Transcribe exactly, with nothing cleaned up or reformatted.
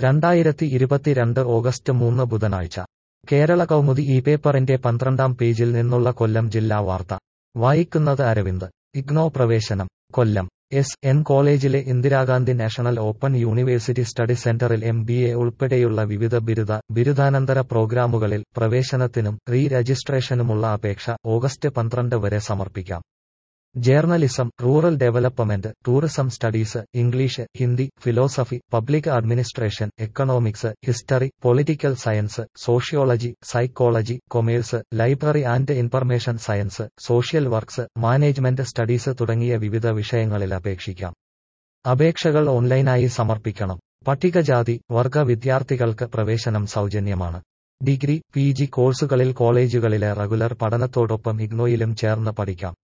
രണ്ടായിരത്തി ഇരുപത്തിരണ്ട് ഓഗസ്റ്റ് മൂന്ന് ബുധനാഴ്ച കേരള കൗമുദി ഈ പേപ്പറിന്റെ പന്ത്രണ്ടാം പേജിൽ നിന്നുള്ള കൊല്ലം ജില്ലാ വാർത്ത വായിക്കുന്നത് അരവിന്ദ്. ഇഗ്നോ പ്രവേശനം. കൊല്ലം എസ് എൻ കോളേജിലെ Indira Gandhi national open university study സെന്ററിൽ എം ബി എ ഉൾപ്പെടെയുള്ള വിവിധ ബിരുദ ബിരുദാനന്തര പ്രോഗ്രാമുകളിൽ പ്രവേശനത്തിനും റീ രജിസ്ട്രേഷനുമുള്ള അപേക്ഷ ഓഗസ്റ്റ് പന്ത്രണ്ട് വരെ സമർപ്പിക്കാം. Journalism, rural development, tourism studies, English, Hindi, philosophy, public administration, economics, history, political science, sociology, psychology, commerce, library and information science, social works, management studies തുടങ്ങിയ വിവിധ വിഷയങ്ങളിൽ അപേക്ഷിക്കാം. അപേക്ഷകൾ ഓൺലൈനായി സമർപ്പിക്കണം. പട്ടികജാതി വർഗ വിദ്യാർത്ഥികൾക്ക് പ്രവേശനം സൗജന്യമാണ്. ഡിഗ്രി, പി ജി കോഴ്സുകളിൽ കോളേജുകളിലെ റെഗുലർ പഠനത്തോടൊപ്പം ഇഗ്നോയിലും ചേർന്ന് പഠിക്കാം.